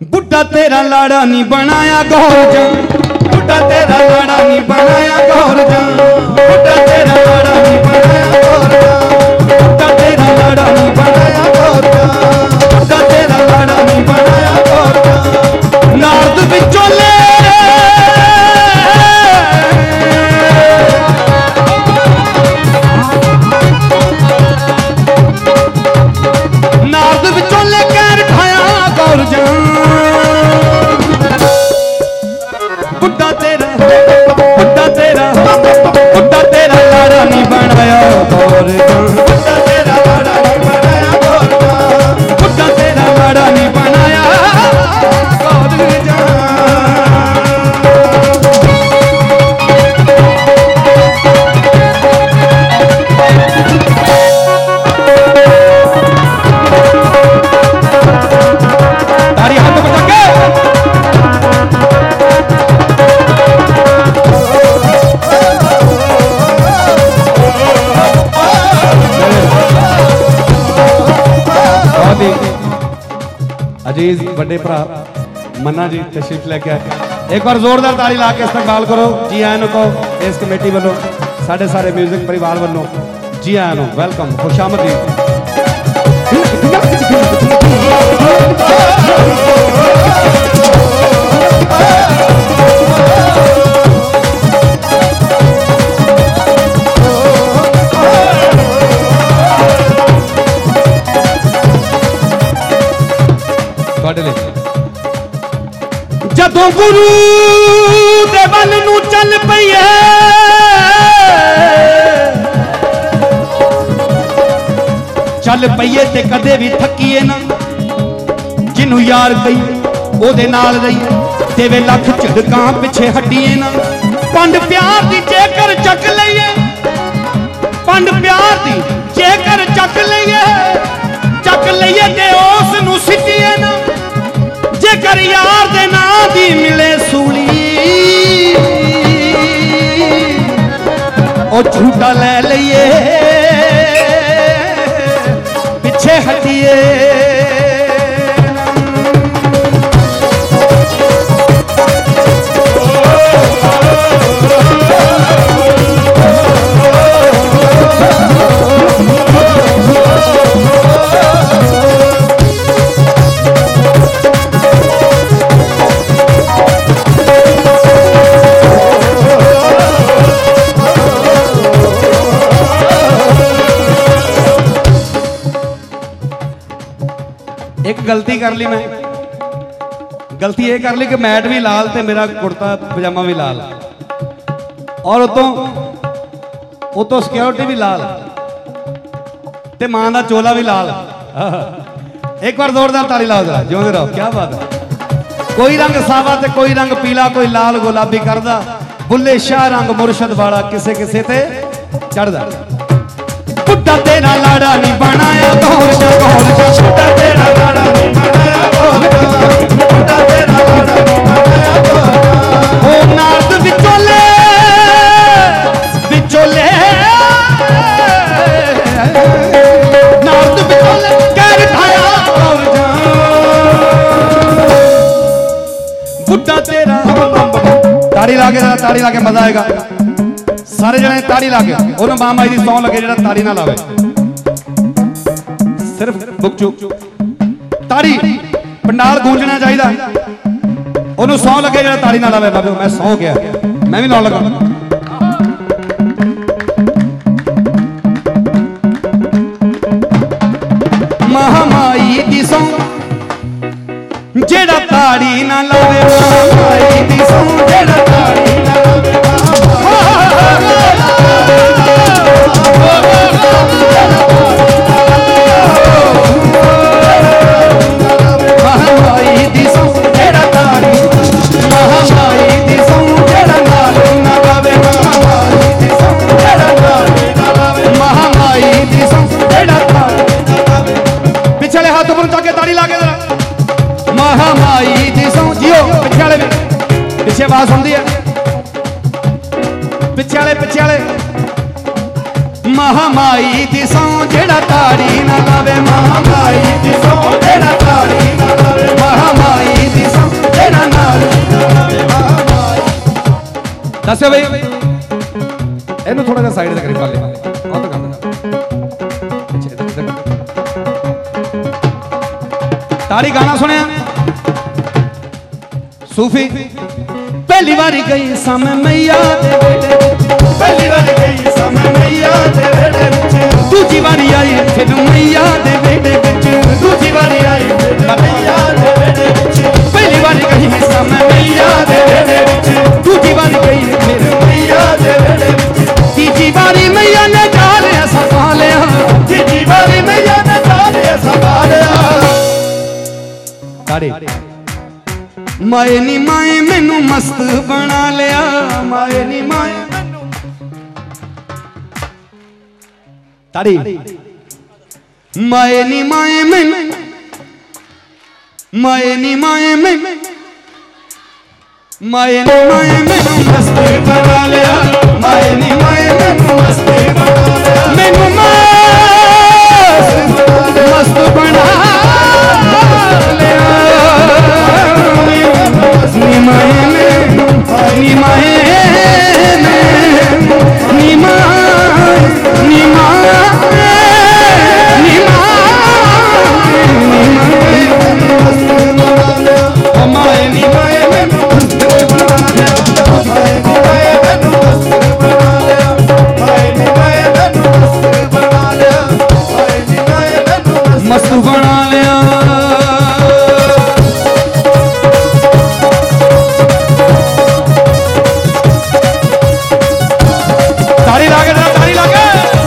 बुढ़ा तेरा लाड़ा नहीं बनाया गौर जा, बुढ़ा तेरा लाड़ा नहीं बनाया गौर जा, बुढ़ा तेरा लाड़ा नहीं बनाया गौर जा, बुढ़ा तेरा लाड़ा नहीं बनाया गौर जा, बुढ़ा तेरा लाड़ा नहीं बनाया गौर जा। नारद विचोले नारद विचोले कैर खाया गौर जा, बुढ़ा तेरा लाड़ा नहीं बनाया गौर जा, बुढ़ा तेरा लाड़ा नहीं बनाया गौर जा, बुढ़ा तेरा लाड़ा नहीं बनाया गौर जा। तारी हाथ बजा के अजीज बड़े भरा मन्ना जी तशरीफ लेके आए। एक बार जोरदार ताली ला के इस्तकबाल करो। जी आया कहो इस कमेटी वालों साढ़े सारे म्यूजिक परिवार वालों जी आया वेलकम खुशामदी। जदों गुरु दे वल नूं चल पई है, चल पईए ते कदे भी थकीए ना, जिन्नू यार कही ओदे नाल रही, देवे लख झड़कां पिछे हटीए ना। पंड प्यार दी जेकर चक लईए, पंड प्यार दी जेकर चक लईए ते उस नूं सिटीए ना। जेकर यार दे ना दी मिले सूली ओ झूठा ले लईए पिछे हटिए। एक गलती कर ली मैं, गलती ये कर ली कि मैट भी लाल ते मेरा कुर्ता पजामा भी लाल और उतो सिक्योरिटी भी लाल ते मां दा चोला भी लाल। एक बार जोरदार ताली लाओ जरा, जिउंदे रहो। क्या बात है। कोई रंग सावा ते कोई रंग पीला, कोई लाल गुलाबी करदा, बुल्ले शाह रंग मुर्शद वाला किसे किसे ते चढ़दा। बुढ़ा तेरा लाड़ा नहीं बनाया गौर जा, गौर जा, बुढ़ा तेरा लाड़ा नहीं बनाया गौर जा, बुढ़ा तेरा लाड़ा नहीं बनाया गौर जा। ओ नारद विचोले विचोले नारद विचोले कैर खाया गौर जा, बुढ़ा तेरा। ताड़ी लाके मजा आएगा। सारे जने ताड़ी लाके उन्होंने मां माई की सौं लगे जो ताड़ी ना लावे, सिर्फ बुक चुक ताड़ी पंडाल गूंजना चाहिए। उन्होंने सौं लगे जो ताड़ी ना लावे। बाबू मैं सौं गया, मैं भी लाउन लगा। महामाई दी सौं जेड़ा ताड़ी ना लावे, महामाई दी सौं जेड़ा ताड़ी ना लावे, महामाई दी सौं जेड़ा ताड़ी, महामाई दी सौं जेड़ा नाल ना लावे, महामाई दी सौं जेड़ा नाल ना लावे, महामाई दी सौं जेड़ा ताड़ी ना लावे। पिछले हाथ ऊपर उठा के ताड़ी ला के जरा। महामाई दी सौं जियो पिछले वाले भी पीछे आवाज सुनती है। पिछले महामाई दी सौं जेड़ा ताड़ी ना लावे, महामाई दी सौं जेड़ा ताड़ी ना लावे, महामाई दी दस्यो भाई ਇਹਨੂੰ ਥੋੜਾ ਜਿਹਾ ਸਾਈਡ ਤੇ ਕਰੀ ਪਾਲੇ ਉਹ ਤਾਂ ਕਰ ਤਾੜੀ ਗਾਣਾ ਸੁਣਿਆ सूफी पहली बारी गई सामे मैया दे बेड़े पहली बारी गई सामे मैया दे बेड़े दूजी बारी आई फिर मैया दे बेड़े दूजी बारी आई फिर मैया दे बेड़े पहली बारी गई सामे मैया दे बेड़े दूजी बारी गई फिर मैया दे बेड़े तीजी बारी मैया ने जाले संभालिया तीजी बारी मैया ने जाले संभालिया ताड़ी माए नी माए मैनू मस्त बना लिया माए नी माए ताड़ी माए नी माए मैनू माए नी माए मैनू माए नी माए मैनू मस्त बना लिया माए नी माए मैनू मस्त बना लिया मैनू मस्त बना लिया निमाए निमाए मस्त बना लिया ताड़ी लागे ताड़ी लागे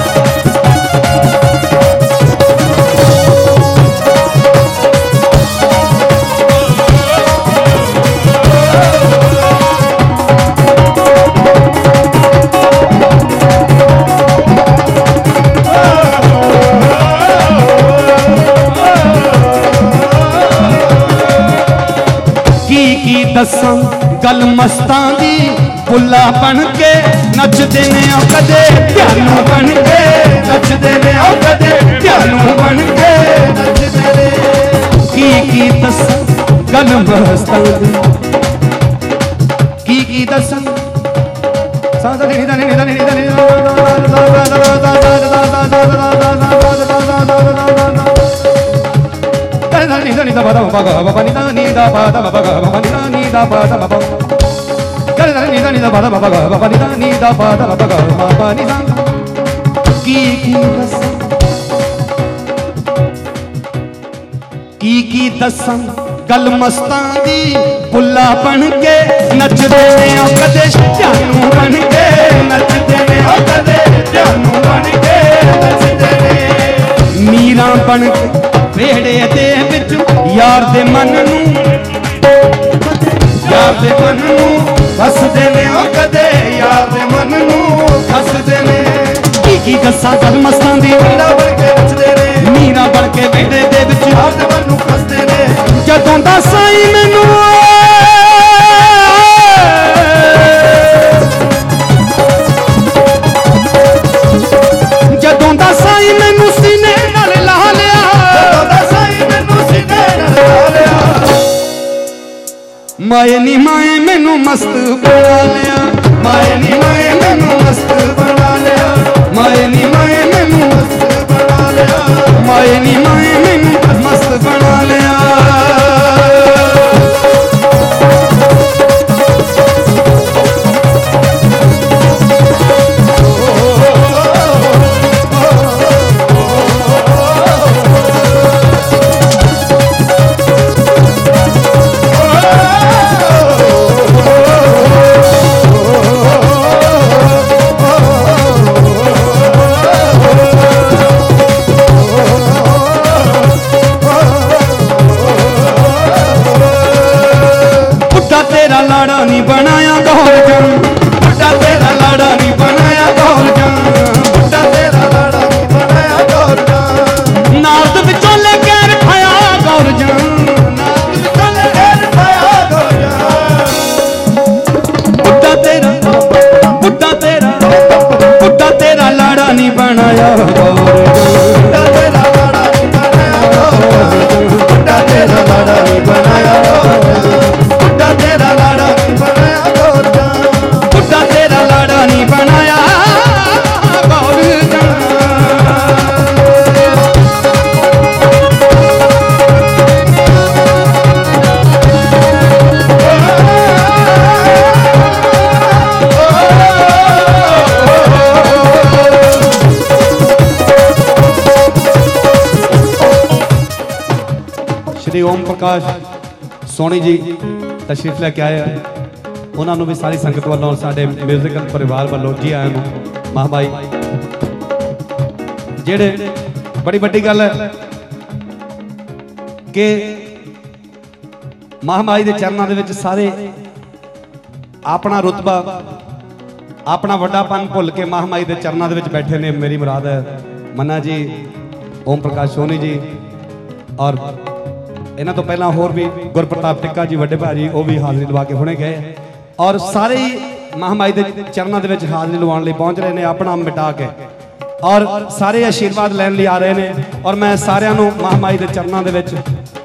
की दसां गल मस्तां दी बुला बन के नचदे ने कदे प्यानू बन के नचदे ने कदे प्यानू बन के नचदे ने की दसां गल मस्तां दी की दसां सादा नी दा नी दा नी दा नी ni da ba da ba ga ba ni da ni da ba da ba ga ba ni da ni da ba da ba ga ni da ni da ba da ba ga ba ni da ni da ba da ba ga ba ni da की दसां गल मस्तां दी बुला बन के नचदे ने कदे जानू बन के नचदे ने कदे जानू बन के नचदे ने मीरा बन के वेड़े दे विच यार दे मन नू हसदे ने कदे यार दे मन नू हसदे ने की दसां गल मस्तां दी मीरा बन के नचदे ने मीरा बन के वेड़े दे विच यार दे मन नू हसदे ने जदों दा साईं मैनू जदों दा साईं मैनू सीने नाल ला लिया माए नी माए मैनू मस्त बना लिया माए नी माए मैनू मस्त बना लिया माए नी माए मैनू मस्त बना लिया माए नी माए मैनू मस्त बना लिया ओम प्रकाश सोनी जी तशरीफ लैके आए हैं, उन्होंने भी सारी संगत वालों साडे म्यूजिकल परिवार वालों जी आए हैं। महामाई जेड़े बड़ी बड़ी गल है कि महामाई के चरणों के विच सारे अपना रुतबा अपना वड्डापन भुल के महामाई के चरणों के विच बैठे ने। मेरी मुराद है मन्ना जी, ओम प्रकाश सोनी जी और इन्हों तो पहला होर भी गुरप्रताप टिक्का जी वड्डे भाजी, वो भी हाजरी लवा के हुणे गए और सारे ही महामाई के चरणों के विच हाजरी लवाउण लई पहुंच रहे हैं अपना मिटा के और सारे आशीर्वाद लैण लई आ रहे हैं। और मैं सारिਆਂ ਨੂੰ महामाई के चरणों के विच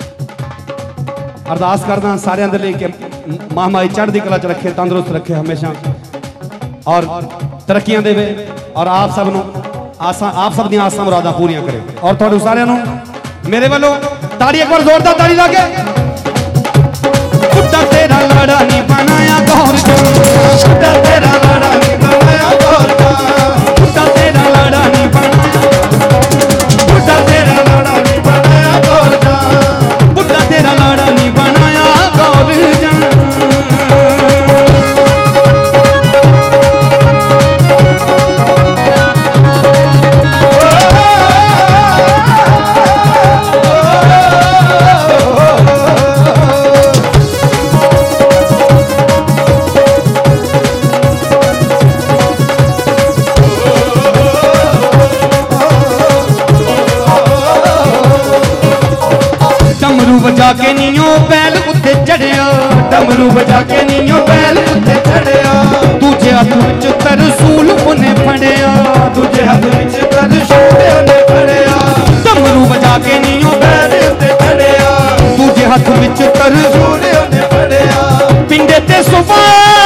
अरदास करदा सारिਆਂ दे लई कि महामाई चढ़दी कला च रखे, तंदुरुस्त रखे हमेशा और तरक्कियां देवे और आप सब नूं आसां, आप सब दी आसां मुरादां पूरियां करे। और तुहानूं सारिਆਂ नूं मेरे वालों ताड़ी एक बार जोरदार ताड़ी लाके। बुड्ढा तेरा लाड़ा नहीं बनाया गौर का, बुड्ढा तेरा लाड़ा नहीं बनाया गौर का, बुड्ढा तेरा लाड़ा नहीं बनाया, बुड्ढा तेरा लाड़ा नहीं बनाया गौर का, बुड्ढा तेरा लाड़ा नहीं बनाया गौर का। बजा के नीओ बैल उत्ते चढ़िया, डमरू बजा के नीओ बैल उत्ते चढ़िया, दूजे हाथ विच तरसूल उन्हें फड़िया, दूजे हाथ विच तरसूल उन्हें फड़िया, डमरू बजा के नीओ बैल उत्ते चढ़िया, दूजे हाथ विच तरसूल उन्हें फड़िया, पिंडे ते सुबह